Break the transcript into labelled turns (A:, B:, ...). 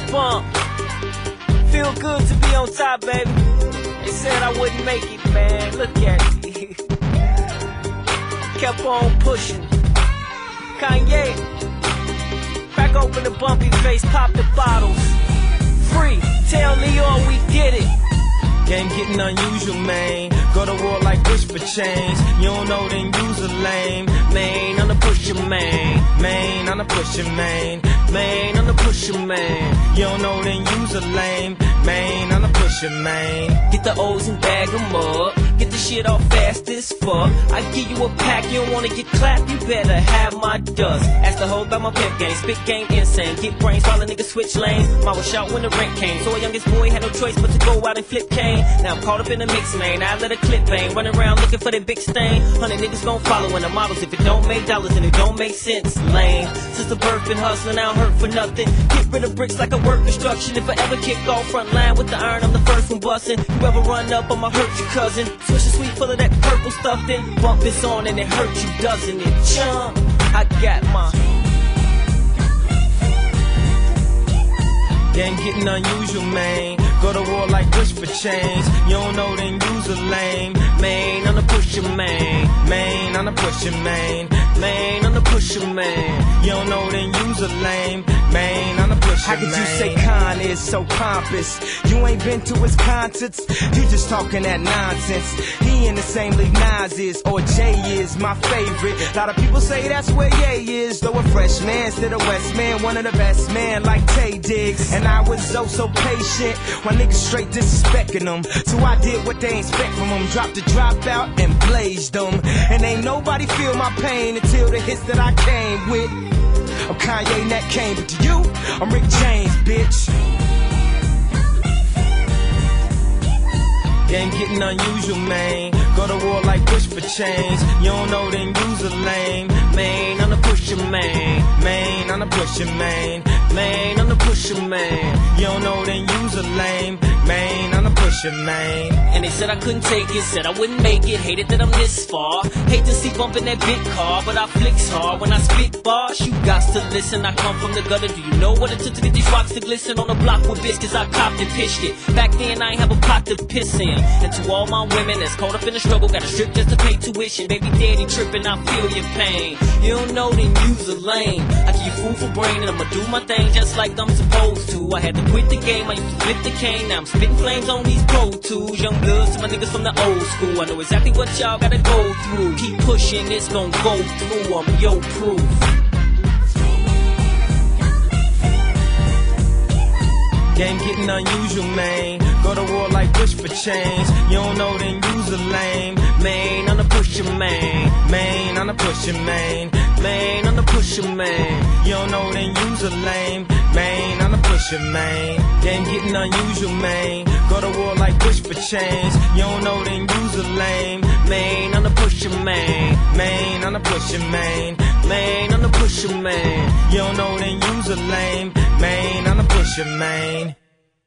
A: bump. Feel good to be on top, baby. They said I wouldn't make it, man. Look at me. Kept on pushing. Kanye, crack open the bumpy face, pop the bottles. Free, tell Leon we did it.
B: Game getting unusual, man. Go to war like Bush for change. You don't know, then use a lame.
A: Man, I'm the pusher, man.
B: Man, I'm the pusher, man.
A: Man, I'm the pusher, man.
B: You don't know, then use a lame. Man, I'm the pusher, man.
A: Get the O's and bag 'em up. Get the shit off fast as fuck. I give you a pack, you don't wanna get clapped, you better have my dust. Ask the hoe about my pimp game, spit game insane. Get brains while a nigga switch lanes. Mom was shot when the rent came, so a youngest boy had no choice but to go out and flip cane. Now I'm caught up in the mix, man. I let a clip bang, running around looking for that big stain. 100 niggas gon' follow in the models if it don't make dollars and it don't make sense. Lame. Since the birth been hustling, I don't hurt for nothing. Get rid of bricks like a work construction. If I ever kick off front line with the iron, I'm the first one bustin'. You ever run up, I'ma hurt your cousin. Swish a sweet full of that purple stuff, then bump this on and it hurt you, doesn't it? Chump, I got my
B: Game getting unusual, man. Go to war like Bush for change. You don't know, then use a lame.
A: man, I'm the pusher, man.
B: Man, I'm the pusher, man.
A: Man, I'm the pusher, man.
B: You don't know, then use a lame. Man, I'm the pusher,
C: How could
B: man.
C: you say Khan is so pompous? You ain't been to his concerts, you just talking that nonsense. He in the same league Nas is, or Jay is, my favorite. A lot of people say that's where Ye is, though a fresh man, still a West man, one of the best man like Tay Diggs. And I was so patient, when niggas straight disrespecting them. So I did what they expect from them, dropped the dropout and blazed them. And ain't nobody feel my pain until the hits that I came with. I'm Kanye and that came, but to you, I'm Rick James, bitch.
B: Game getting unusual, man. Go to war like Bush for change. You don't know, then use a lame.
A: Man, I'm the pusher, man.
B: Man, I'm the pusher, man.
A: Man, I'm the pusher, man.
B: You don't know, then use a lame. Man, I'm the pusher, man.
A: And they said I couldn't take it, said I wouldn't make it. Hated that I'm this far. Hate to see bumping that big car, but I flicks hard. When I spit bars, you got to listen. I come from the gutter. Do you know what it took to get these rocks to glisten on the block with biscuits? I copped and pitched it. Back then I ain't have a pot to piss in. And to all my women that's caught up in the struggle, gotta strip just to pay tuition. Baby daddy tripping, I feel your pain. You don't know, then use a lane. I give you food for brain and I'ma do my thing just like I'm supposed to. I had to quit the game, I used to flip the cane. Now I'm spitting flames on these Pro Tools. Young bloods to my niggas from the old school. I know exactly what y'all gotta go through. Keep pushing, it's gon' go through. I'm your proof.
B: Game getting unusual, man. Go to war like Bush for change. You don't know, then use a lame.
A: Man, I'm the pusher, man.
B: Man, I'm the pusher, man.
A: Man, I'm the pusher, man.
B: You don't know, then use a lame. Man, I'm the pusher, man. Game getting unusual, man. Go to war like Bush for change. You don't know, then use a lame.
A: Man, I'm the pusher, man.
B: Man, I'm the pusher, man.
A: Man, I'm the pusher, man.
B: You don't know, then use a lame. Man, I'm the pusher, man.